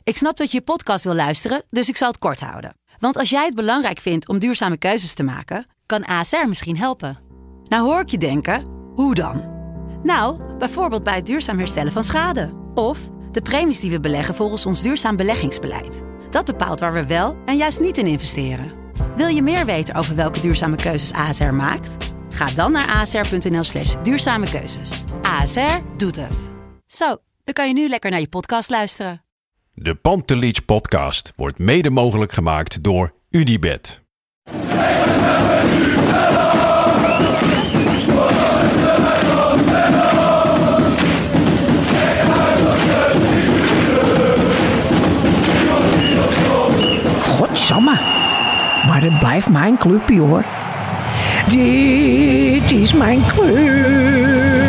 Ik snap dat je podcast wil luisteren, dus ik zal het kort houden. Want als jij het belangrijk vindt om duurzame keuzes te maken, kan ASR misschien helpen. Nou hoor ik je denken, hoe dan? Nou, bijvoorbeeld bij het duurzaam herstellen van schade. Of de premies die we beleggen volgens ons duurzaam beleggingsbeleid. Dat bepaalt waar we wel en juist niet in investeren. Wil je meer weten over welke duurzame keuzes ASR maakt? Ga dan naar asr.nl/duurzame keuzes. ASR doet het. Zo, dan kan je nu lekker naar je podcast luisteren. De Pantelich podcast wordt mede mogelijk gemaakt door UdiBet. Godsamme, maar het blijft mijn clubje hoor. Dit is mijn club.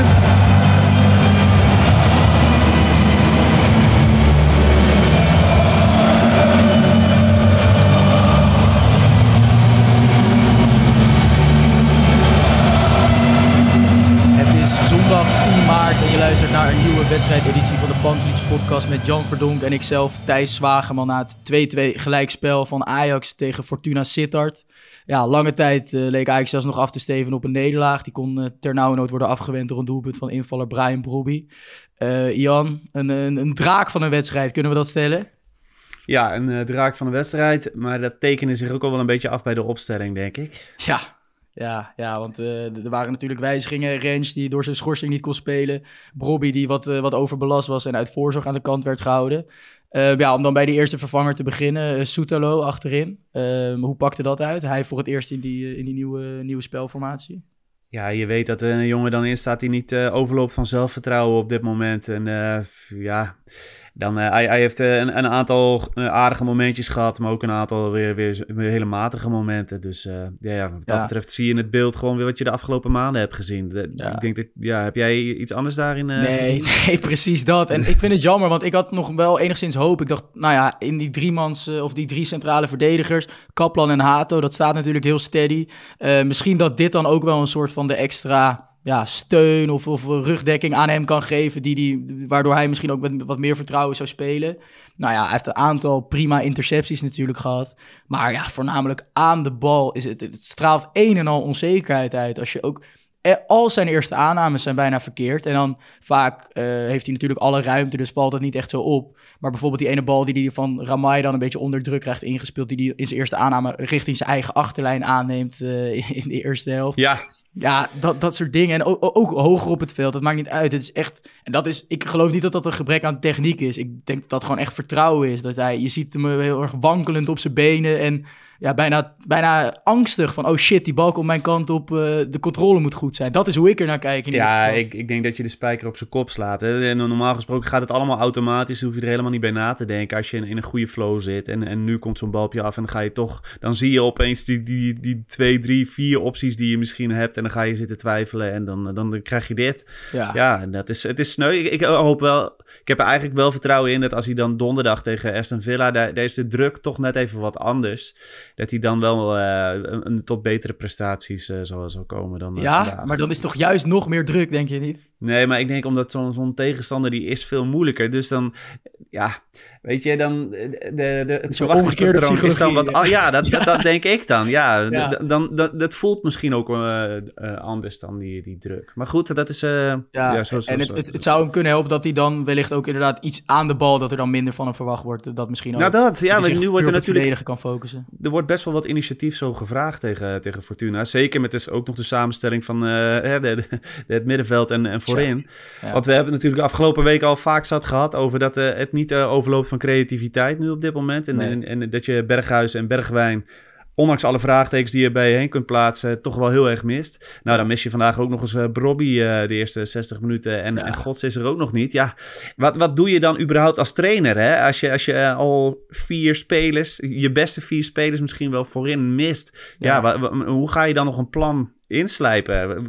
Zondag 10 maart en je luistert naar een nieuwe wedstrijdeditie van de Pantelich podcast met Jan Verdonk en ikzelf, Thijs Zwageman, na het 2-2 gelijkspel van Ajax tegen Fortuna Sittard. Ja, lange tijd leek Ajax zelfs nog af te steven op een nederlaag. Die kon ternauwernood worden afgewend door een doelpunt van invaller Bryan Brobby. Jan, een draak van een wedstrijd, kunnen we dat stellen? Ja, een draak van een wedstrijd, maar dat tekende zich ook al wel een beetje af bij de opstelling, denk ik. Ja, want er waren natuurlijk wijzigingen. Rens die door zijn schorsing niet kon spelen. Brobby die wat overbelast was en uit voorzorg aan de kant werd gehouden. Om dan bij de eerste vervanger te beginnen. Soetalo achterin. Hoe pakte dat uit? Hij voor het eerst in die nieuwe spelformatie. Ja, je weet dat een jongen dan in staat die niet overloopt van zelfvertrouwen op dit moment. En hij heeft een aantal aardige momentjes gehad, maar ook een aantal weer hele matige momenten. Dus wat dat betreft zie je in het beeld gewoon weer wat je de afgelopen maanden hebt gezien. Ik denk dat, heb jij iets anders daarin gezien? Nee, precies dat. En ik vind het jammer, want ik had nog wel enigszins hoop. Ik dacht, in die die drie centrale verdedigers, Kaplan en Hato, dat staat natuurlijk heel steady. Misschien dat dit dan ook wel een soort van de extra steun of rugdekking aan hem kan geven, waardoor hij misschien ook met wat meer vertrouwen zou spelen. Hij heeft een aantal prima intercepties natuurlijk gehad. Maar voornamelijk aan de bal het straalt een en al onzekerheid uit. Als je ook al zijn eerste aannames zijn bijna verkeerd. En dan vaak heeft hij natuurlijk alle ruimte, dus valt het niet echt zo op. Maar bijvoorbeeld die ene bal die hij van Ramai dan een beetje onder druk krijgt ingespeeld, die hij in zijn eerste aanname richting zijn eigen achterlijn aanneemt in de eerste helft. Ja, dat soort dingen. En ook hoger op het veld, dat maakt niet uit. Het is echt, ik geloof niet dat dat een gebrek aan techniek is. Ik denk dat dat gewoon echt vertrouwen is. Je ziet hem heel erg wankelend op zijn benen en bijna angstig van, oh shit, die bal komt mijn kant op, de controle moet goed zijn. Dat is hoe ik er naar kijk in ieder geval. Ik denk dat je de spijker op zijn kop slaat. Hè? En normaal gesproken gaat het allemaal automatisch, daar hoef je er helemaal niet bij na te denken als je in een goede flow zit. En nu komt zo'n bal op je af en dan zie je opeens die 2, 3, 4 opties die je misschien hebt en dan ga je zitten twijfelen en dan krijg je dit. Ja, het is sneu. Ik hoop wel, ik heb er eigenlijk wel vertrouwen in dat als hij dan donderdag tegen Aston Villa, daar is de druk toch net even wat anders. Dat hij dan wel tot betere prestaties zal komen dan vandaag. Maar dan is toch juist nog meer druk, denk je niet? Nee, maar ik denk omdat zo'n tegenstander die is veel moeilijker. Dus dan, weet je, dan het verwachtingspatroon is dan wat... Dat denk ik dan. Dat voelt misschien ook anders dan die druk. Maar goed, dat is... Het zou hem kunnen helpen dat hij dan wellicht ook inderdaad iets aan de bal, dat er dan minder van hem verwacht wordt. Dat misschien ook... maar nu wordt er natuurlijk... kan focussen. Er wordt best wel wat initiatief zo gevraagd tegen Fortuna. Zeker met dus ook nog de samenstelling van het middenveld en voorin. Ja. Want we hebben natuurlijk de afgelopen week al vaak gehad over dat het niet overloopt van creativiteit nu op dit moment. En dat je Berghuis en Bergwijn, ondanks alle vraagtekens die je bij je heen kunt plaatsen, toch wel heel erg mist. Nou, dan mis je vandaag ook nog eens Brobby de eerste 60 minuten. En Gods is er ook nog niet. Ja, wat doe je dan überhaupt als trainer? Hè? Als je al 4 spelers, je beste 4 spelers misschien wel voorin mist. Hoe ga je dan nog een plan inslijpen?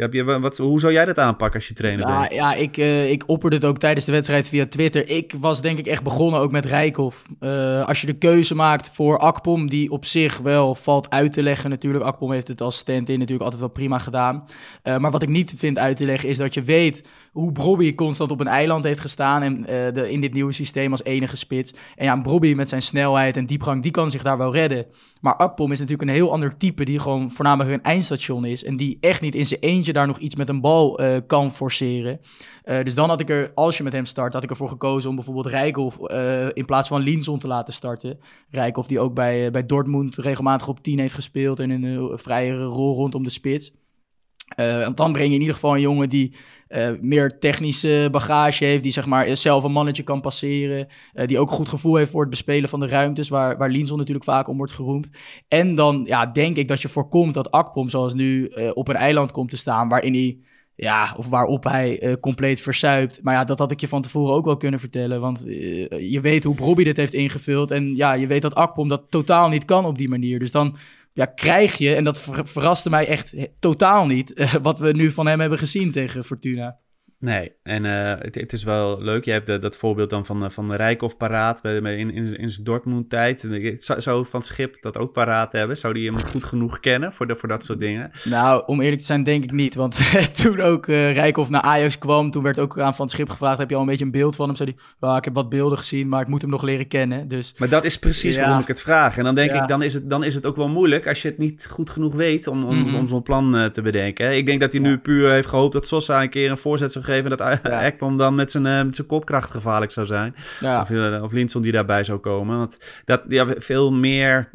Hoe zou jij dat aanpakken als je trainer bent? Ik opperde het ook tijdens de wedstrijd via Twitter. Ik was denk ik echt begonnen ook met Rijkoff. Als je de keuze maakt voor Akpom, die op zich wel valt uit te leggen natuurlijk. Akpom heeft het als stand-in natuurlijk altijd wel prima gedaan. Maar wat ik niet vind uit te leggen is dat je weet hoe Brobbey constant op een eiland heeft gestaan en in dit nieuwe systeem als enige spits. En ja, Brobbey met zijn snelheid en diepgang, die kan zich daar wel redden. Maar Akpom is natuurlijk een heel ander type die gewoon voornamelijk een eindstation is en die echt niet in zijn eentje daar nog iets met een bal kan forceren. Dus dan had ik er, als je met hem start, had ik ervoor gekozen om bijvoorbeeld Rijkoff in plaats van Linson te laten starten. Rijkoff die ook bij Dortmund regelmatig op 10 heeft gespeeld en in een vrijere rol rondom de spits. Want dan breng je in ieder geval een jongen die meer technische bagage heeft, die zeg maar zelf een mannetje kan passeren, die ook goed gevoel heeft voor het bespelen van de ruimtes, waar Linson natuurlijk vaak om wordt geroemd. En dan denk ik dat je voorkomt dat Akpom zoals nu op een eiland komt te staan, waarin hij of waarop hij compleet verzuipt. Maar ja, dat had ik je van tevoren ook wel kunnen vertellen. Want je weet hoe Brobbey dit heeft ingevuld. En ja, je weet dat Akpom dat totaal niet kan op die manier. Dus dan krijg je, en dat verraste mij echt totaal niet, wat we nu van hem hebben gezien tegen Fortuna. Nee, en het is wel leuk. Je hebt dat voorbeeld dan van Rijkoff paraat in zijn Dortmund-tijd. Zou Van Schip dat ook paraat hebben? Zou die hem goed genoeg kennen voor dat soort dingen? Nou, om eerlijk te zijn denk ik niet. Want toen ook Rijkoff naar Ajax kwam, toen werd ook aan Van Schip gevraagd, heb je al een beetje een beeld van hem? Zei hij, ik heb wat beelden gezien, maar ik moet hem nog leren kennen. Dus, maar dat is precies waarom ik het vraag. En dan denk ik, dan is het ook wel moeilijk als je het niet goed genoeg weet om zo'n plan te bedenken. Ik denk dat hij nu puur heeft gehoopt dat Sosa een keer een voorzet zou geven, dat Ekpom dan met zijn kopkracht gevaarlijk zou zijn. Ja. Of Linson die daarbij zou komen. Want dat veel meer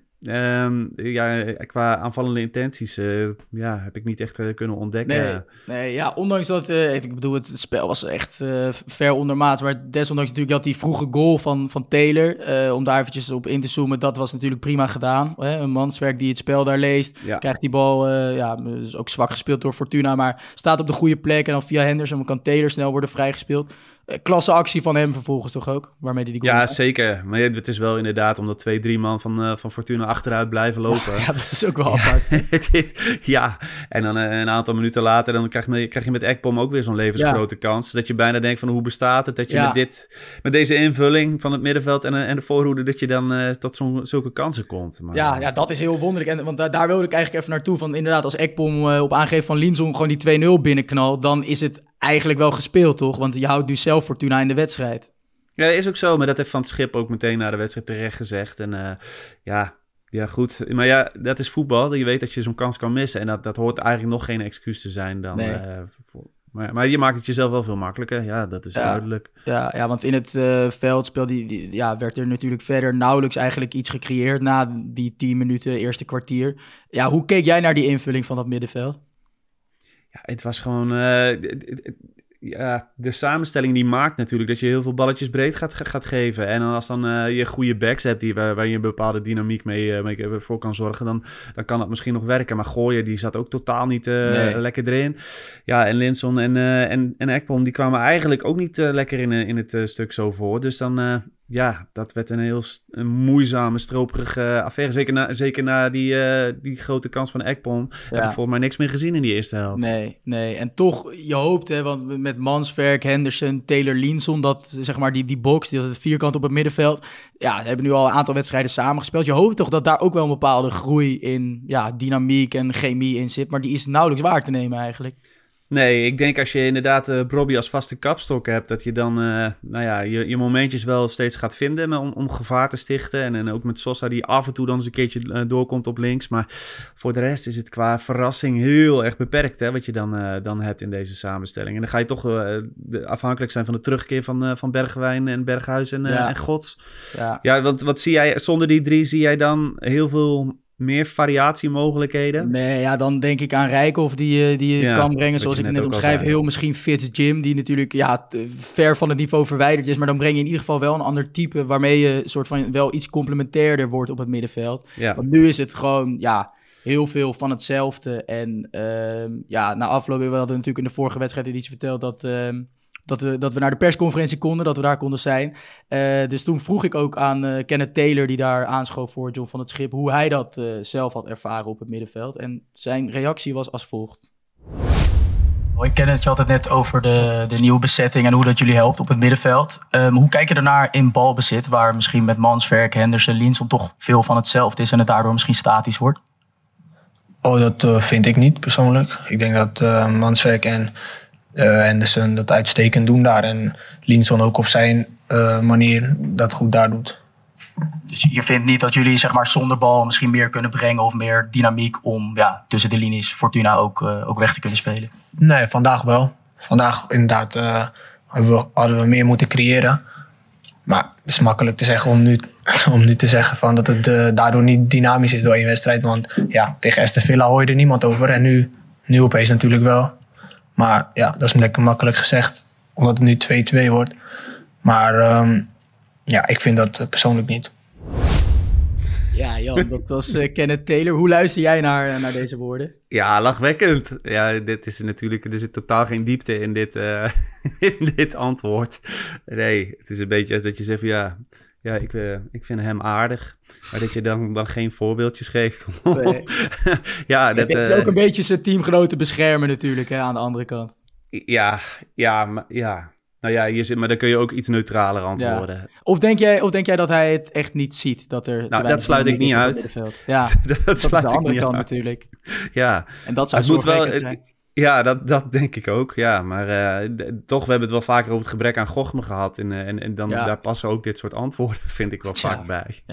qua aanvallende intenties heb ik niet echt kunnen ontdekken. Nee, ondanks dat ik bedoel, het spel was echt ver ondermaats, maar desondanks natuurlijk had die vroege goal van Taylor, om daar eventjes op in te zoomen, dat was natuurlijk prima gedaan. Een Manswerk die het spel daar leest, krijgt die bal, is ook zwak gespeeld door Fortuna, maar staat op de goede plek en dan via Henderson kan Taylor snel worden vrijgespeeld. Klasse actie van hem vervolgens toch ook? Waarmee die goal maakt. Zeker. Maar het is wel inderdaad omdat 2-3 man van Fortuna achteruit blijven lopen. Ja, dat is ook wel apart. En dan een aantal minuten later dan krijg je met Ekpom ook weer zo'n levensgrote kans. Dat je bijna denkt van hoe bestaat het? Dat je met deze invulling van het middenveld en de voorhoede, dat je dan tot zulke kansen komt. Maar, ja, dat is heel wonderlijk. Want daar wilde ik eigenlijk even naartoe. Van inderdaad, als Ekpom op aangeven van Linson gewoon die 2-0 binnenknalt, dan is het eigenlijk wel gespeeld, toch? Want je houdt nu zelf Fortuna in de wedstrijd. Ja, is ook zo. Maar dat heeft Van Schip ook meteen na de wedstrijd terecht gezegd. En goed. Maar dat is voetbal. Je weet dat je zo'n kans kan missen. En dat hoort eigenlijk nog geen excuus te zijn dan. Nee. Maar je maakt het jezelf wel veel makkelijker. Ja, dat is duidelijk. Ja, want in het veldspel werd er natuurlijk verder nauwelijks eigenlijk iets gecreëerd na die 10 minuten, eerste kwartier. Ja, hoe keek jij naar die invulling van dat middenveld? Ja, het was gewoon... de samenstelling die maakt natuurlijk dat je heel veel balletjes breed gaat geven. En als dan je goede backs hebt waar je een bepaalde dynamiek mee voor kan zorgen, dan kan dat misschien nog werken. Maar Gooier, die zat ook totaal niet lekker erin. Ja, en Linson en Ekpom, die kwamen eigenlijk ook niet lekker in het stuk zo voor. Dus dan... dat werd een heel moeizame, stroperige affaire. Zeker na die grote kans van Ekpom. Heb ik volgens mij niks meer gezien in die eerste helft. Nee. En toch, je hoopt, want met Manswerk, Henderson, Taylor, Linson, dat zeg maar die box, dat vierkant op het middenveld, hebben nu al een aantal wedstrijden samengespeeld. Je hoopt toch dat daar ook wel een bepaalde groei in dynamiek en chemie in zit. Maar die is nauwelijks waar te nemen eigenlijk. Nee, ik denk als je inderdaad Brobbey als vaste kapstok hebt, dat je dan je momentjes wel steeds gaat vinden om gevaar te stichten. En ook met Sosa die af en toe dan eens een keertje doorkomt op links. Maar voor de rest is het qua verrassing heel erg beperkt, hè, wat je dan hebt in deze samenstelling. En dan ga je toch afhankelijk zijn van de terugkeer van Bergwijn en Berghuis en Gods. Ja, want wat zie jij, zonder die drie zie jij dan heel veel meer variatiemogelijkheden? Nee, dan denk ik aan Rijkoff die je kan brengen, zoals ik net omschrijf. Heel misschien Fitz Jim, die natuurlijk ver van het niveau verwijderd is. Maar dan breng je in ieder geval wel een ander type, waarmee je soort van wel iets complementairder wordt op het middenveld. Ja. Want nu is het gewoon, heel veel van hetzelfde. En na afloop, we hadden natuurlijk in de vorige wedstrijd iets verteld dat we naar de persconferentie konden, dat we daar konden zijn. Dus toen vroeg ik ook aan Kenneth Taylor, die daar aanschoof voor John van het Schip, hoe hij dat zelf had ervaren op het middenveld. En zijn reactie was als volgt. Ik ken het, je had het net over de nieuwe bezetting en hoe dat jullie helpt op het middenveld. Hoe kijk je ernaar in balbezit, waar misschien met Manswerk, Henderson, Linson toch veel van hetzelfde is en het daardoor misschien statisch wordt? Dat vind ik niet persoonlijk. Ik denk dat Manswerk en Henderson dat uitstekend doen daar. En Linson ook op zijn manier dat goed daar doet. Dus je vindt niet dat jullie zeg maar zonder bal misschien meer kunnen brengen of meer dynamiek om tussen de linies Fortuna ook weg te kunnen spelen? Nee, vandaag wel. Vandaag inderdaad hadden we meer moeten creëren. Maar het is makkelijk te zeggen om nu te zeggen van dat het daardoor niet dynamisch is door één wedstrijd. Want tegen Aston Villa hoor je er niemand over. En nu opeens natuurlijk wel. Maar dat is lekker makkelijk gezegd. Omdat het nu 2-2 wordt. Maar ik vind dat persoonlijk niet. Ja, Jan, dat was Kenneth Taylor. Hoe luister jij naar deze woorden? Ja, lachwekkend. Ja, dit is natuurlijk, er zit totaal geen diepte in dit antwoord. Nee, het is een beetje als dat je zegt van ik vind hem aardig. Maar dat je dan geen voorbeeldjes geeft. Nee. Het is ook een beetje zijn teamgenoten beschermen natuurlijk, hè, aan de andere kant. Ja. Nou ja, maar dan kun je ook iets neutraler antwoorden. Ja. Of denk jij dat hij het echt niet ziet? Dat sluit ik niet uit. Ja, dat sluit ik niet uit. Natuurlijk. Ja. En dat zou zorgwekkend zijn. Ja, dat denk ik ook. Ja, maar toch, we hebben het wel vaker over het gebrek aan gochme gehad. En dan daar passen ook dit soort antwoorden, vind ik wel vaak bij.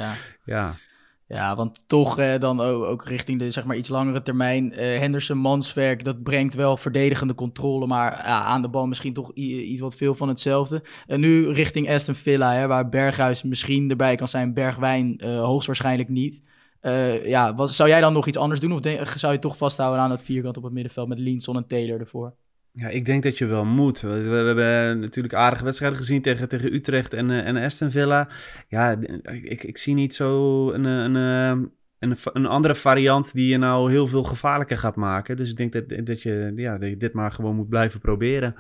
Ja, want toch dan ook richting de zeg maar iets langere termijn. Henderson, Manswerk, dat brengt wel verdedigende controle. Maar aan de bal misschien toch iets wat veel van hetzelfde. En nu richting Aston Villa, waar Berghuis misschien erbij kan zijn. Bergwijn hoogstwaarschijnlijk niet. Zou jij dan nog iets anders doen? Of zou je toch vasthouden aan dat vierkant op het middenveld met Linson en Taylor ervoor? Ja, ik denk dat je wel moet. We hebben natuurlijk aardige wedstrijden gezien tegen Utrecht en Aston Villa. Ja, ik zie niet zo een andere variant die je nou heel veel gevaarlijker gaat maken. Dus ik denk dat je dit maar gewoon moet blijven proberen.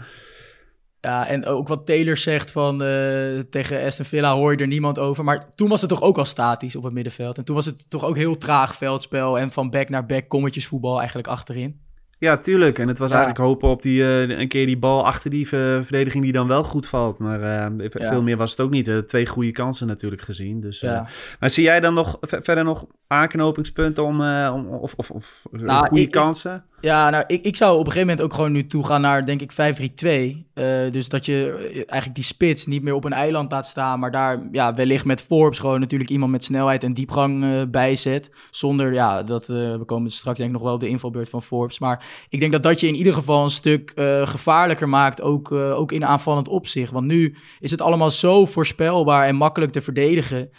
Ja, en ook wat Taylor zegt van tegen Aston Villa hoor je er niemand over. Maar toen was het toch ook al statisch op het middenveld. En toen was het toch ook heel traag veldspel en van back naar back kommetjesvoetbal eigenlijk achterin. Ja, tuurlijk. En het was eigenlijk hopen op een keer die bal achter die verdediging die dan wel goed valt. Maar veel meer was het ook niet. 2 goede kansen natuurlijk gezien. Dus, maar zie jij dan verder nog aanknopingspunten of goede kansen? Ja, nou, ik zou op een gegeven moment ook gewoon nu toegaan naar, denk ik, 5-3-2. Dus dat je eigenlijk die spits niet meer op een eiland laat staan, maar daar wellicht met Forbes gewoon natuurlijk iemand met snelheid en diepgang bij zet. Zonder, we komen straks denk ik nog wel op de invalbeurt van Forbes. Maar ik denk dat je in ieder geval een stuk gevaarlijker maakt, ook in aanvallend opzicht. Want nu is het allemaal zo voorspelbaar en makkelijk te verdedigen.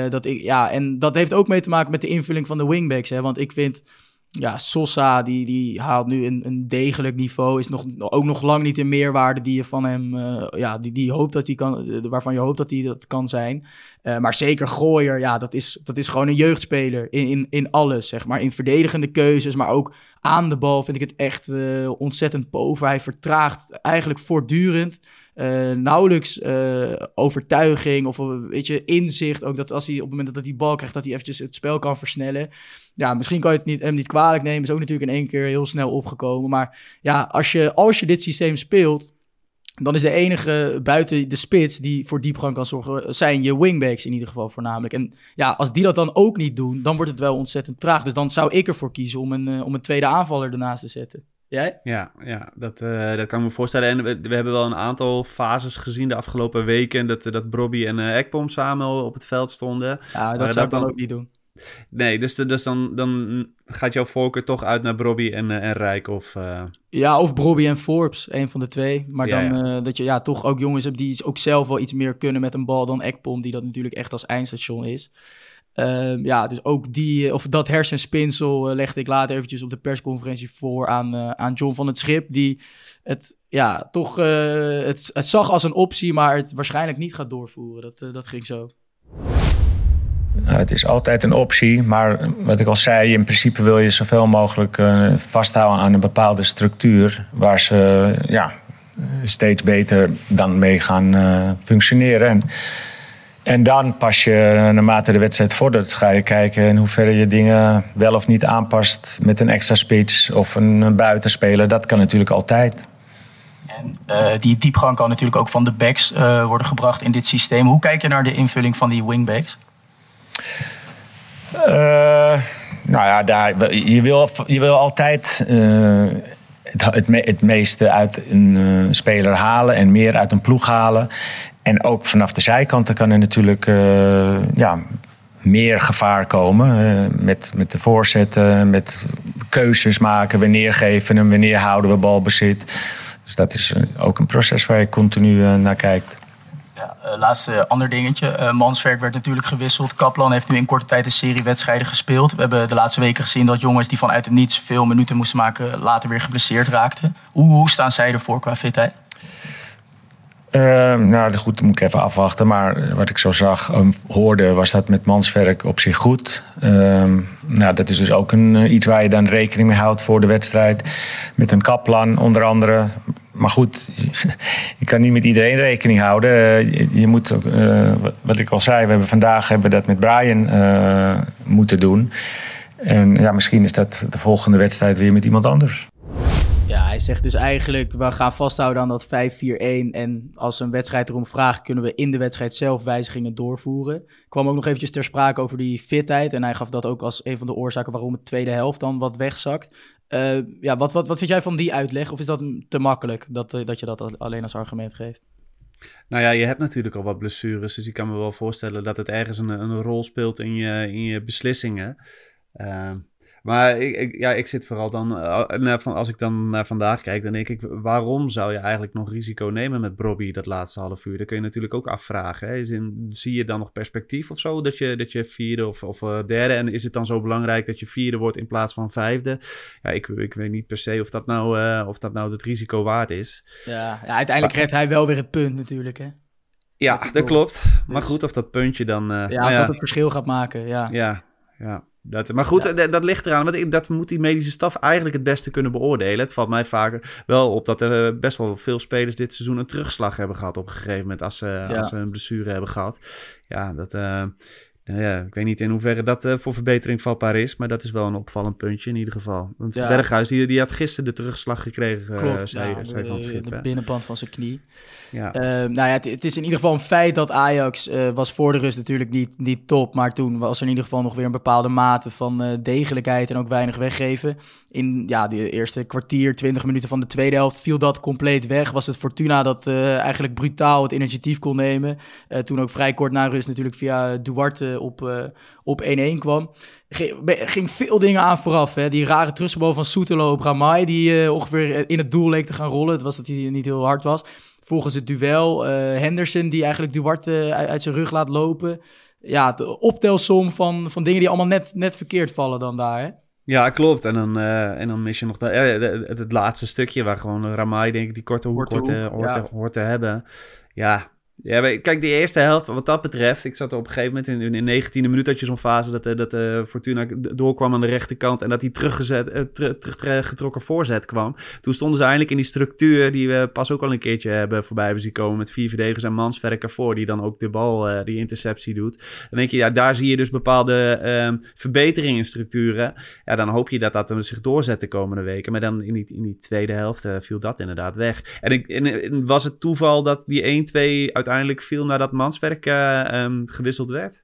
En dat heeft ook mee te maken met de invulling van de wingbacks. Hè? Want ik vind, Sosa die haalt nu een degelijk niveau. Is ook nog lang niet de meerwaarde die je van hem, die hoopt dat hij kan, waarvan je hoopt dat hij dat kan zijn. Maar zeker Gooier, dat is gewoon een jeugdspeler in alles, zeg maar. In verdedigende keuzes, maar ook aan de bal vind ik het echt ontzettend pover. Hij vertraagt eigenlijk voortdurend. Nauwelijks overtuiging of inzicht. Ook dat als hij op het moment dat hij die bal krijgt, dat hij eventjes het spel kan versnellen. Ja, misschien kan je hem niet kwalijk nemen. Is ook natuurlijk in één keer heel snel opgekomen. Maar als je dit systeem speelt, dan is de enige buiten de spits die voor diepgang kan zorgen, zijn je wingbacks in ieder geval voornamelijk. En als die dat dan ook niet doen, dan wordt het wel ontzettend traag. Dus dan zou ik ervoor kiezen om een tweede aanvaller ernaast te zetten. Jij? Ja, dat kan ik me voorstellen. En we hebben wel een aantal fases gezien de afgelopen weken dat Brobby en Ekpom samen op het veld stonden. Ja, dat zou ik dan ook niet doen. Nee, dus dan gaat jouw voorkeur toch uit naar Brobby en Rijk of... Ja, of Brobby en Forbes, een van de twee. Maar dat je toch ook jongens hebt die ook zelf wel iets meer kunnen met een bal dan Ekpom, die dat natuurlijk echt als eindstation is. Dus ook dat hersenspinsel legde ik later eventjes op de persconferentie voor aan John van het Schip, die het het zag als een optie, maar het waarschijnlijk niet gaat doorvoeren. Dat ging zo. Het is altijd een optie, maar wat ik al zei, in principe wil je zoveel mogelijk vasthouden aan een bepaalde structuur waar ze steeds beter dan mee gaan functioneren. En dan pas je, naarmate de wedstrijd vordert, ga je kijken in hoeverre je dingen wel of niet aanpast met een extra spits of een buitenspeler. Dat kan natuurlijk altijd. En die diepgang kan natuurlijk ook van de backs worden gebracht in dit systeem. Hoe kijk je naar de invulling van die wingbacks? Je wil altijd het meeste uit een speler halen en meer uit een ploeg halen. En ook vanaf de zijkanten kan er natuurlijk meer gevaar komen. Met de voorzetten, met keuzes maken. Wanneer geven hem, wanneer houden we balbezit. Dus dat is ook een proces waar je continu naar kijkt. Ja, laatste ander dingetje. Manswerk werd natuurlijk gewisseld. Kaplan heeft nu in korte tijd een serie wedstrijden gespeeld. We hebben de laatste weken gezien dat jongens die vanuit het niets veel minuten moesten maken, later weer geblesseerd raakten. Hoe staan zij ervoor qua fitheid? Goed, moet ik even afwachten. Maar wat ik zo hoorde, was dat met Manswerk op zich goed. Dat is dus ook iets waar je dan rekening mee houdt voor de wedstrijd. Met een Kaplan onder andere. Maar goed, je kan niet met iedereen rekening houden. Je moet, wat ik al zei, we hebben dat met Brian moeten doen. En misschien is dat de volgende wedstrijd weer met iemand anders. Ja, hij zegt dus eigenlijk, we gaan vasthouden aan dat 5-4-1. En als een wedstrijd erom vraagt, kunnen we in de wedstrijd zelf wijzigingen doorvoeren. Ik kwam ook nog eventjes ter sprake over die fitheid. En hij gaf dat ook als een van de oorzaken waarom de tweede helft dan wat wegzakt. Wat vind jij van die uitleg? Of is dat te makkelijk dat je dat alleen als argument geeft? Nou ja, je hebt natuurlijk al wat blessures. Dus ik kan me wel voorstellen dat het ergens een rol speelt in je beslissingen. Maar ik zit vooral dan, als ik dan naar vandaag kijk, dan denk ik, waarom zou je eigenlijk nog risico nemen met Brobbey dat laatste half uur? Dat kun je natuurlijk ook afvragen. Hè? Zie je dan nog perspectief of zo, dat je vierde of derde, en is het dan zo belangrijk dat je vierde wordt in plaats van vijfde? Ja, ik weet niet per se of dat nou het risico waard is. Ja, uiteindelijk krijgt hij wel weer het punt natuurlijk, hè? Ja, dat klopt. Maar goed, of dat puntje dan... dat het verschil gaat maken, Ja. Maar goed, dat ligt eraan. Want dat moet die medische staf eigenlijk het beste kunnen beoordelen. Het valt mij vaker wel op dat er best wel veel spelers dit seizoen een terugslag hebben gehad op een gegeven moment. Als ze een blessure hebben gehad. Ja, ik weet niet in hoeverre dat voor verbetering vatbaar is. Maar dat is wel een opvallend puntje in ieder geval. Want Berghuis die had gisteren de terugslag gekregen. Klopt, zei van het schip. De binnenband van zijn knie. Ja. Het is in ieder geval een feit dat Ajax was voor de rust natuurlijk niet top. Maar toen was er in ieder geval nog weer een bepaalde mate van degelijkheid en ook weinig weggeven. In de eerste kwartier, 20 minuten van de tweede helft viel dat compleet weg. Was het Fortuna dat eigenlijk brutaal het initiatief kon nemen. Toen ook vrij kort na rust natuurlijk via Duarte op 1-1 kwam. Ging veel dingen aan vooraf. Hè? Die rare terugspel van Soetelo op Ramai, die ongeveer in het doel leek te gaan rollen. Het was dat hij niet heel hard was. Volgens het duel Henderson, die eigenlijk Duarte uit zijn rug laat lopen. Ja, de optelsom van dingen die allemaal net verkeerd vallen dan daar, hè? Ja, klopt. En dan mis je nog het laatste stukje waar gewoon Ramai, denk ik, die korte hoek hoort te hebben. Ja, kijk, die eerste helft, wat dat betreft, ik zat er op een gegeven moment in 19e minuut had je zo'n fase dat Fortuna doorkwam aan de rechterkant en dat die teruggetrokken voorzet kwam. Toen stonden ze eindelijk in die structuur die we pas ook al een keertje hebben voorbij zien komen met 4 verdedigers en Manswerk ervoor, die dan ook de bal, die interceptie doet. Dan denk je, daar zie je dus bepaalde verbeteringen in structuren. Ja, dan hoop je dat zich doorzet de komende weken. Maar dan in die tweede helft viel dat inderdaad weg. En was het toeval dat die 1-2 uiteindelijk viel nadat Manswerk gewisseld werd?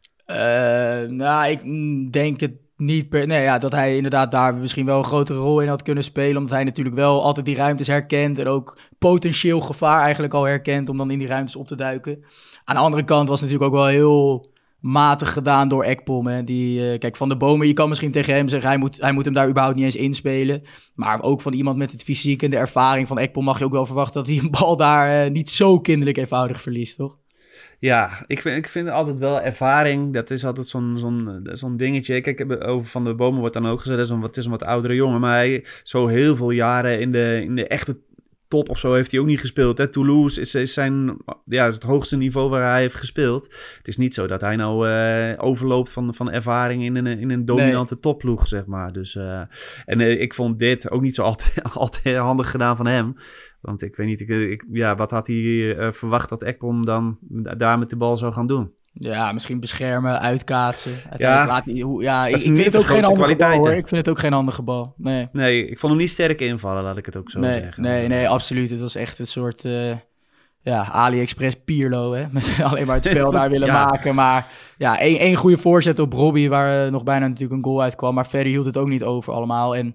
Ik denk het niet. Dat hij inderdaad daar misschien wel een grotere rol in had kunnen spelen. Omdat hij natuurlijk wel altijd die ruimtes herkent. En ook potentieel gevaar eigenlijk al herkent om dan in die ruimtes op te duiken. Aan de andere kant was het natuurlijk ook wel heel matig gedaan door Ekpom. Hè. Kijk, Van der Bomen, je kan misschien tegen hem zeggen, hij moet hem daar überhaupt niet eens inspelen. Maar ook van iemand met het fysiek en de ervaring van Ekpom mag je ook wel verwachten dat hij een bal daar niet zo kinderlijk eenvoudig verliest, toch? Ja, ik vind altijd wel ervaring, dat is altijd zo'n dingetje. Kijk, over Van der Bomen wordt dan ook gezegd, het is een wat oudere jongen, maar hij zo heel veel jaren in de echte top of zo heeft hij ook niet gespeeld. Hè? Toulouse is het hoogste niveau waar hij heeft gespeeld. Het is niet zo dat hij nou overloopt van ervaring in een dominante topploeg, zeg maar. Dus, ik vond dit ook niet zo altijd handig gedaan van hem. Want ik weet niet, wat had hij verwacht dat Ekpom dan daar met de bal zou gaan doen? Ja, misschien beschermen, uitkaatsen. Ik vind het ook geen handige bal, hoor. Ik vind het ook geen handige bal. Nee, ik vond hem niet sterk invallen, laat ik het ook zo zeggen. Nee, absoluut. Het was echt een soort AliExpress Pirlo, hè? Met alleen maar het spel daar willen maken. Maar één goede voorzet op Brobbey, waar nog bijna natuurlijk een goal uitkwam. Maar verder hield het ook niet over allemaal. En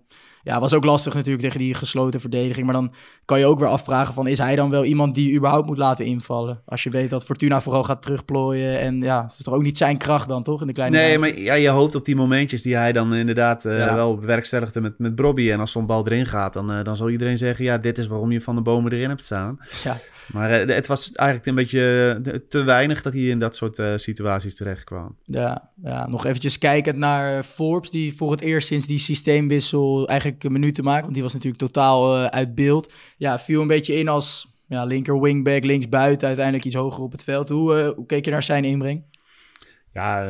Ja, was ook lastig natuurlijk tegen die gesloten verdediging. Maar dan kan je ook weer afvragen van... is hij dan wel iemand die überhaupt moet laten invallen? Als je weet dat Fortuna vooral gaat terugplooien. En ja, dat is toch ook niet zijn kracht dan, toch? In de kleine nee, maar ja, je hoopt op die momentjes die hij dan inderdaad wel bewerkstelligde met Brobby. En als zo'n bal erin gaat, dan zal iedereen zeggen... ja, dit is waarom je Van de Bomen erin hebt staan. Ja. Maar het was eigenlijk een beetje te weinig dat hij in dat soort situaties terecht kwam. Ja, nog eventjes kijkend naar Forbes... die voor het eerst sinds die systeemwissel eigenlijk minuten maakt. Want die was natuurlijk totaal uit beeld. Ja, viel een beetje in als linker wingback, linksbuiten... uiteindelijk iets hoger op het veld. Hoe keek je naar zijn inbreng? Ja,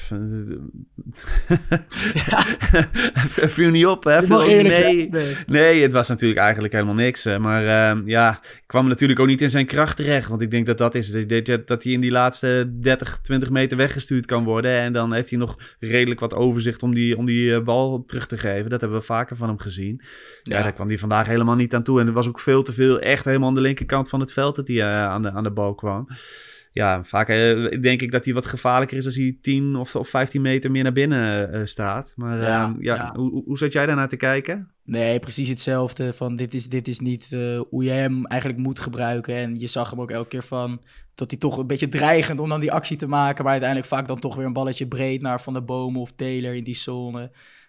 viel niet op, hè? Nee, het was natuurlijk eigenlijk helemaal niks. Maar ik kwam natuurlijk ook niet in zijn kracht terecht. Want ik denk dat is dat hij in die laatste 30, 20 meter weggestuurd kan worden. En dan heeft hij nog redelijk wat overzicht om die bal terug te geven. Dat hebben we vaker van hem gezien. Ja, daar kwam hij vandaag helemaal niet aan toe. En er was ook veel te veel echt helemaal aan de linkerkant van het veld dat hij aan de bal kwam. Ja, vaak denk ik dat hij wat gevaarlijker is als hij 10 of 15 meter meer naar binnen staat. Maar hoe zat jij daarnaar te kijken? Nee, precies hetzelfde. Van dit is niet hoe je hem eigenlijk moet gebruiken. En je zag hem ook elke keer van dat hij toch een beetje dreigend om dan die actie te maken. Maar uiteindelijk vaak dan toch weer een balletje breed naar Van der Bomen of Taylor in die zone.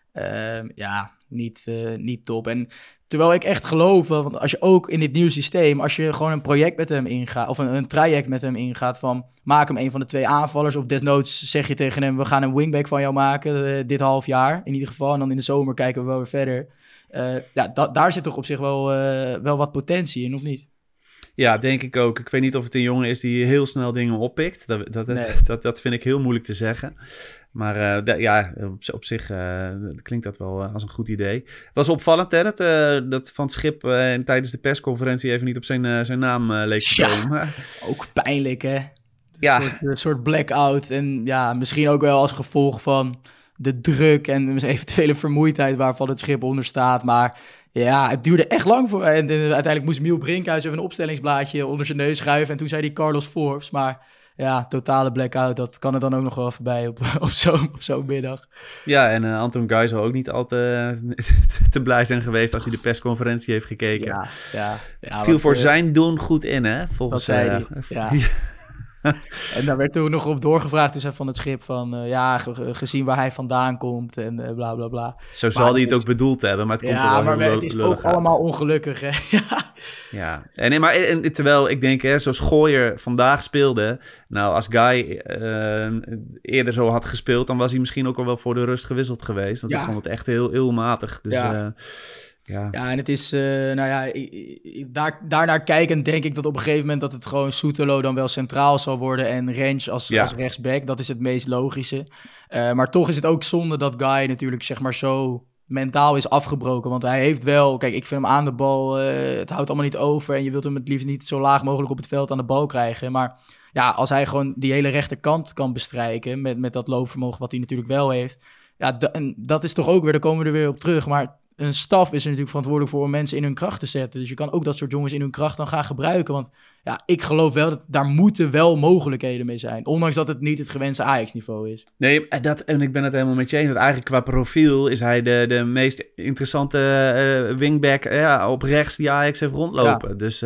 Niet top. En terwijl ik echt geloof, want als je ook in dit nieuwe systeem, als je gewoon een project met hem ingaat, of een traject met hem ingaat van maak hem een van de 2 aanvallers, of desnoods zeg je tegen hem, we gaan een wingback van jou maken dit half jaar, in ieder geval. En dan in de zomer kijken we wel weer verder. Daar zit toch op zich wel wat potentie in, of niet? Ja, denk ik ook. Ik weet niet of het een jongen is die heel snel dingen oppikt. Dat vind ik heel moeilijk te zeggen. Maar op zich klinkt dat wel als een goed idee. Het was opvallend hè, dat Van Schip tijdens de persconferentie even niet op zijn naam leek te komen. Ook pijnlijk hè. Ja. Een soort blackout. En ja, misschien ook wel als gevolg van de druk en eventuele vermoeidheid waarvan het schip onder staat. Maar ja, het duurde echt lang voor. En uiteindelijk moest Miel Brinkhuis even een opstellingsblaadje onder zijn neus schuiven. En toen zei hij Carlos Forbes. Maar ja, totale blackout, dat kan er dan ook nog wel voorbij op zo'n middag. Ja, en Anton Guy zal ook niet al te blij zijn geweest als hij de persconferentie heeft gekeken. Ja, viel voor zijn doen goed in, hè? Volgens zei hij. Ja. En daar werd toen nog op doorgevraagd dus van het schip van gezien waar hij vandaan komt en bla bla bla. Zo zal hij het ook bedoeld hebben, maar het komt er wel heel het is ook allemaal ongelukkig, hè? Ja. En terwijl ik denk, hè, zoals Gooier vandaag speelde, nou als Guy eerder zo had gespeeld, dan was hij misschien ook al wel voor de rust gewisseld geweest. Want ik vond het echt heel, heel matig. Dus ja, en het is, daarnaar kijkend denk ik dat op een gegeven moment dat het gewoon Soetelo dan wel centraal zal worden en Rens als rechtsback. Dat is het meest logische. Maar toch is het ook zonde dat Guy natuurlijk zeg maar zo mentaal is afgebroken. Want hij heeft wel, kijk, ik vind hem aan de bal, het houdt allemaal niet over en je wilt hem het liefst niet zo laag mogelijk op het veld aan de bal krijgen. Maar ja, als hij gewoon die hele rechterkant kan bestrijken met dat loopvermogen wat hij natuurlijk wel heeft. Ja, dat is toch ook weer, daar komen we er weer op terug, maar een staf is er natuurlijk verantwoordelijk voor om mensen in hun kracht te zetten. Dus je kan ook dat soort jongens in hun kracht dan gaan gebruiken. Want ja, ik geloof wel dat daar moeten wel mogelijkheden mee zijn. Ondanks dat het niet het gewenste Ajax-niveau is. Nee, en ik ben het helemaal met je eens. Eigenlijk qua profiel is hij de meest interessante wingback op rechts die Ajax heeft rondlopen. Ja. Dus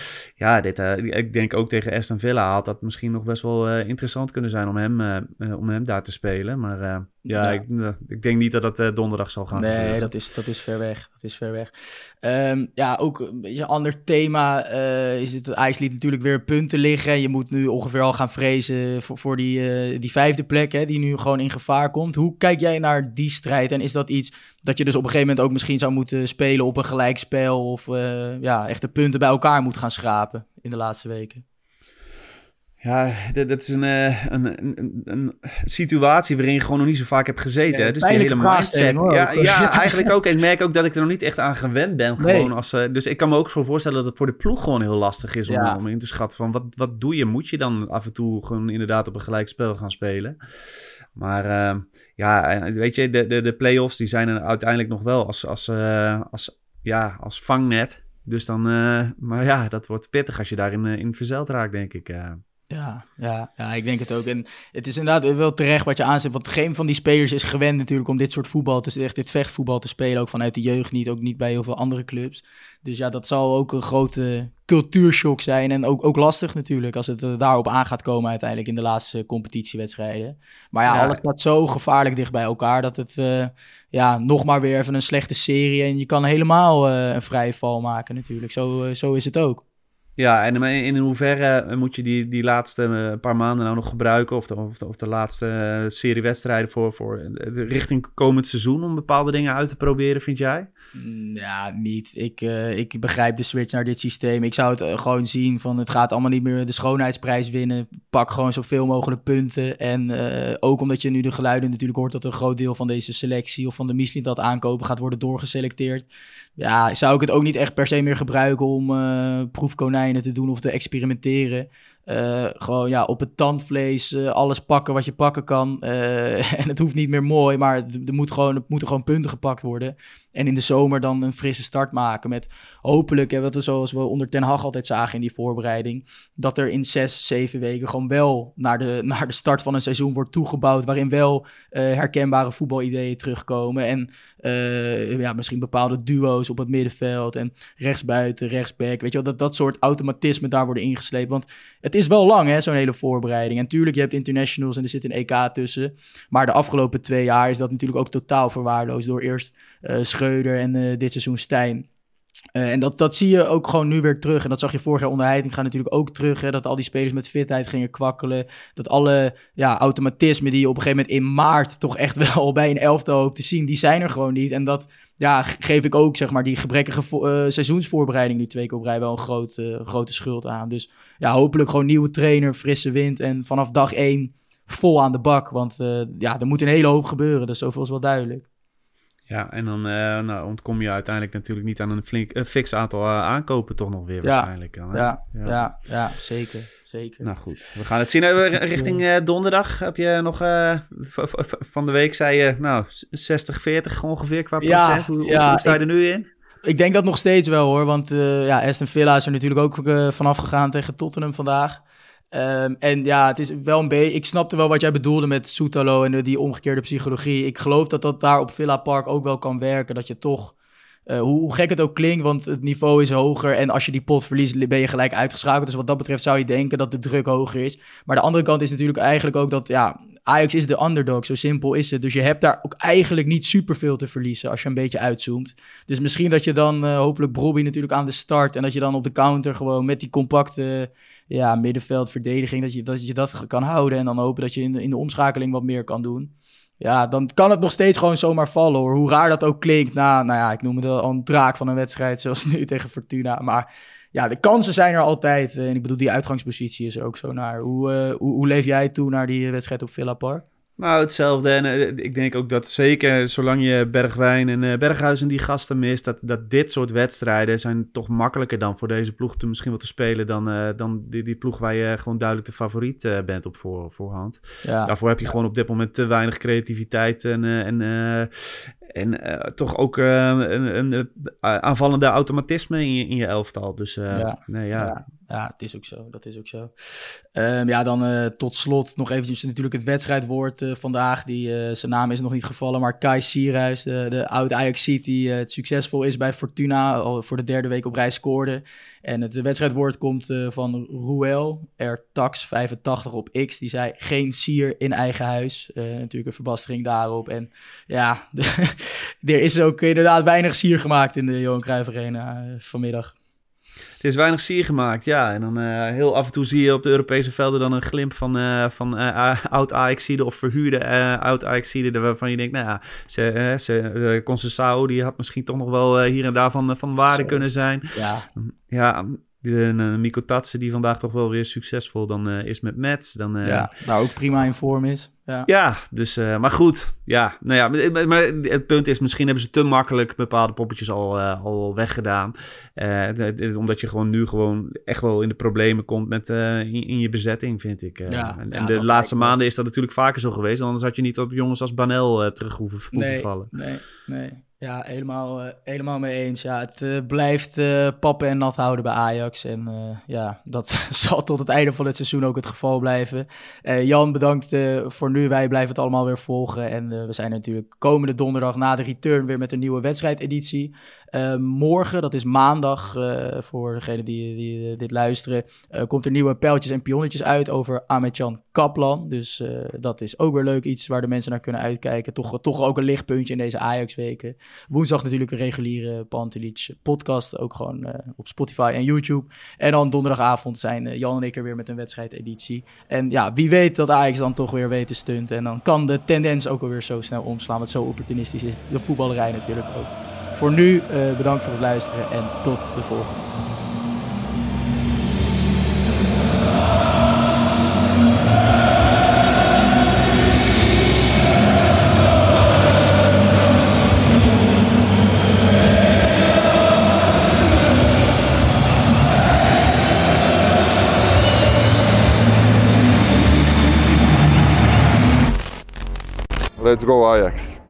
ik denk ook tegen Aston Villa had dat misschien nog best wel interessant kunnen zijn om hem daar te spelen. Maar ik denk niet dat dat donderdag zal gaan gebeuren. Nee, dat is ver weg. Dat is ver weg. Ook een beetje een ander thema is het. Ajax liet natuurlijk weer punten liggen. Je moet nu ongeveer al gaan vrezen voor die 5e plek, hè, die nu gewoon in gevaar komt. Hoe kijk jij naar die strijd? En is dat iets dat je dus op een gegeven moment ook misschien zou moeten spelen op een gelijkspel of echt de punten bij elkaar moet gaan schrapen in de laatste weken? Ja, dat is een situatie waarin je gewoon nog niet zo vaak hebt gezeten. Ja, hè? Dus die hele mindset. Eigenlijk ook. En ik merk ook dat ik er nog niet echt aan gewend ben. Gewoon dus ik kan me ook zo voorstellen dat het voor de ploeg gewoon heel lastig is om in te schatten van wat doe je? Moet je dan af en toe gewoon inderdaad op een gelijk spel gaan spelen? Maar weet je, de play-offs die zijn er uiteindelijk nog wel als vangnet. Dus dan, maar ja, dat wordt pittig als je daarin verzeild raakt, denk ik. Ja, ik denk het ook. En het is inderdaad wel terecht wat je aanzet. Want geen van die spelers is gewend natuurlijk om dit soort voetbal, echt dit vechtvoetbal te spelen. Ook vanuit de jeugd niet, ook niet bij heel veel andere clubs. Dus ja, dat zal ook een grote cultuurshock zijn. En ook lastig natuurlijk als het daarop aan gaat komen uiteindelijk in de laatste competitiewedstrijden. Maar ja, alles staat zo gevaarlijk dicht bij elkaar dat het nog maar weer even een slechte serie. En je kan helemaal een vrije val maken natuurlijk. Zo is het ook. Ja, en in hoeverre moet je die laatste paar maanden nou nog gebruiken... of de laatste serie wedstrijden voor richting komend seizoen... om bepaalde dingen uit te proberen, vind jij? Ja, niet. Ik begrijp de switch naar dit systeem. Ik zou het gewoon zien van het gaat allemaal niet meer de schoonheidsprijs winnen. Pak gewoon zoveel mogelijk punten. En ook omdat je nu de geluiden natuurlijk hoort... dat een groot deel van deze selectie of van de Mislintat aankopen gaat worden doorgeselecteerd. Ja, zou ik het ook niet echt per se meer gebruiken om proefkonijnen te doen of te experimenteren. Gewoon op het tandvlees alles pakken wat je pakken kan. En het hoeft niet meer mooi, maar er moeten gewoon punten gepakt worden. En in de zomer dan een frisse start maken met hopelijk, zoals we onder Ten Hag altijd zagen in die voorbereiding, dat er in 6-7 weken gewoon wel naar de start van een seizoen wordt toegebouwd, waarin wel herkenbare voetbalideeën terugkomen. En misschien bepaalde duo's op het middenveld en rechtsbuiten, rechtsback. Weet je wel, dat soort automatismen daar worden ingesleept. Want het is wel lang, hè, zo'n hele voorbereiding. En tuurlijk, je hebt internationals en er zit een EK tussen. Maar de afgelopen 2 jaar is dat natuurlijk ook totaal verwaarloosd door eerst Schreuder en dit seizoen Stijn. En dat zie je ook gewoon nu weer terug. En dat zag je vorig jaar onder Heitinga natuurlijk ook terug. Hè, dat al die spelers met fitheid gingen kwakkelen. Dat alle automatismen die je op een gegeven moment in maart toch echt wel bij een elftal hoopt te zien, die zijn er gewoon niet. En dat geef ik ook, zeg maar, die gebrekkige seizoensvoorbereiding nu 2 keer op rij wel een grote schuld aan. Dus ja, hopelijk gewoon nieuwe trainer, frisse wind en vanaf dag 1 vol aan de bak. Want er moet een hele hoop gebeuren, dus zoveel is wel duidelijk. Ja, en dan ontkom je uiteindelijk natuurlijk niet aan een fix aantal aankopen toch nog weer waarschijnlijk. Ja, zeker. Nou goed, we gaan het zien. Richting donderdag heb je nog van de week, zei je, 60-40 ongeveer qua procent. Hoe sta je er nu in? Ik denk dat nog steeds wel hoor, want Aston Villa is er natuurlijk ook vanaf gegaan tegen Tottenham vandaag. Het is wel een beetje... Ik snapte wel wat jij bedoelde met Soetalo en die omgekeerde psychologie. Ik geloof dat daar op Villa Park ook wel kan werken. Dat je toch, hoe gek het ook klinkt, want het niveau is hoger. En als je die pot verliest, ben je gelijk uitgeschakeld. Dus wat dat betreft zou je denken dat de druk hoger is. Maar de andere kant is natuurlijk eigenlijk ook dat... Ajax is de underdog, zo simpel is het. Dus je hebt daar ook eigenlijk niet superveel te verliezen als je een beetje uitzoomt. Dus misschien dat je dan hopelijk Brobby natuurlijk aan de start... en dat je dan op de counter gewoon met die compacte... middenveldverdediging, dat je dat kan houden en dan hopen dat je in de omschakeling wat meer kan doen. Ja, dan kan het nog steeds gewoon zomaar vallen hoor. Hoe raar dat ook klinkt ik noem het al een draak van een wedstrijd zoals nu tegen Fortuna. Maar ja, de kansen zijn er altijd. En ik bedoel, die uitgangspositie is er ook zo naar. Hoe leef jij toe naar die wedstrijd op Villa Park? Nou, hetzelfde. En ik denk ook dat zeker zolang je Bergwijn en Berghuis en die gasten mist... dat dit soort wedstrijden zijn toch makkelijker dan voor deze ploeg misschien wel te spelen... dan die ploeg waar je gewoon duidelijk de favoriet bent op voorhand. Ja. Daarvoor heb je gewoon op dit moment te weinig creativiteit en toch ook een aanvallende automatisme in je elftal. Dus Ja, het is ook zo. Dat is ook zo. Dan tot slot nog eventjes natuurlijk het wedstrijdwoord vandaag. Zijn naam is nog niet gevallen, maar Kai Sierhuis, de oud-Ajaxiet die succesvol is bij Fortuna, al voor de 3e week op rij scoorde. En het wedstrijdwoord komt van Ruel Tax 85 op X. Die zei, geen sier in eigen huis. Natuurlijk een verbastering daarop. En ja, er is ook inderdaad weinig sier gemaakt in de Johan Cruijff Arena vanmiddag. Er is weinig sier gemaakt, ja. En dan heel af en toe zie je op de Europese velden dan een glimp van oud-Ajaxiden of verhuurde oud-Ajaxiden, waarvan je denkt, Conceição, die had misschien toch nog wel hier en daar van waarde kunnen zijn. Ja, Miko Tatsen, die vandaag toch wel weer succesvol dan is met Mets. Daar ook prima in vorm is. Ja, dus, maar goed. Ja, maar het punt is, misschien hebben ze te makkelijk bepaalde poppetjes al weggedaan. Omdat je nu echt wel in de problemen komt met in je bezetting, vind ik. En de laatste maanden is dat natuurlijk vaker zo geweest. Anders had je niet op jongens als Banel terug hoeven vallen. Nee. Ja, helemaal mee eens. Ja, het blijft pappen en nat houden bij Ajax. En dat zal tot het einde van het seizoen ook het geval blijven. Jan, bedankt voor nu. Wij blijven het allemaal weer volgen. En we zijn natuurlijk komende donderdag na de return weer met een nieuwe wedstrijdeditie. Morgen, dat is maandag, voor degenen die dit luisteren, komt er nieuwe pijltjes en pionnetjes uit over Ahmed-Jan Kaplan. Dus dat is ook weer leuk, iets waar de mensen naar kunnen uitkijken. Toch ook een lichtpuntje in deze Ajax-weken. Woensdag natuurlijk een reguliere Pantelic podcast, ook gewoon op Spotify en YouTube. En dan donderdagavond zijn Jan en ik er weer met een wedstrijdeditie. En ja, wie weet dat Ajax dan toch weer weet te stunten. En dan kan de tendens ook alweer zo snel omslaan, want zo opportunistisch is de voetballerij natuurlijk ook. Voor nu, bedankt voor het luisteren en tot de volgende. Let's go Ajax.